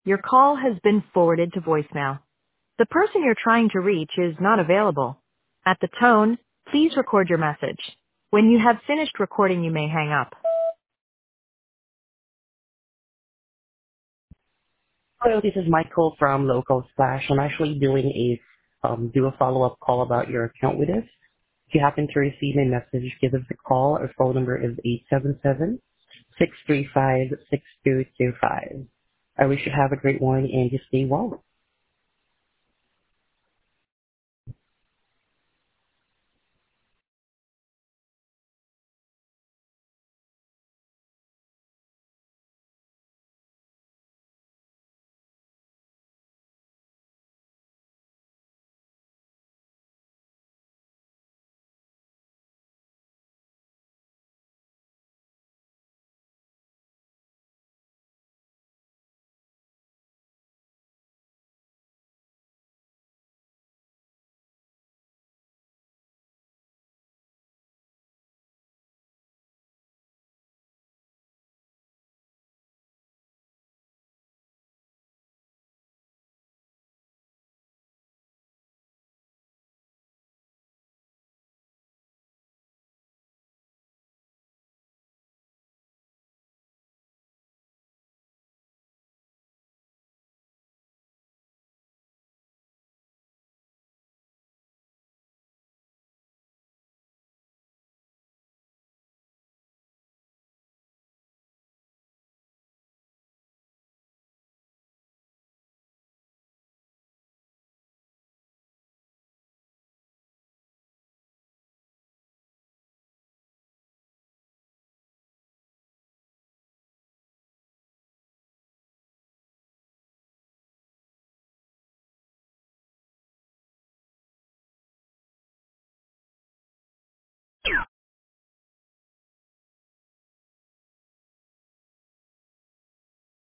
Your call has been forwarded to voicemail. The person you're trying to reach is not available. At the tone, please record your message. When you have finished recording, you may hang up. Hello, this is Michael from Local Splash. I'm actually doing a follow-up call about your account with us. If you happen to receive a message, give us a call. Our phone number is 877-635-6225. I wish you have a great one and you stay well.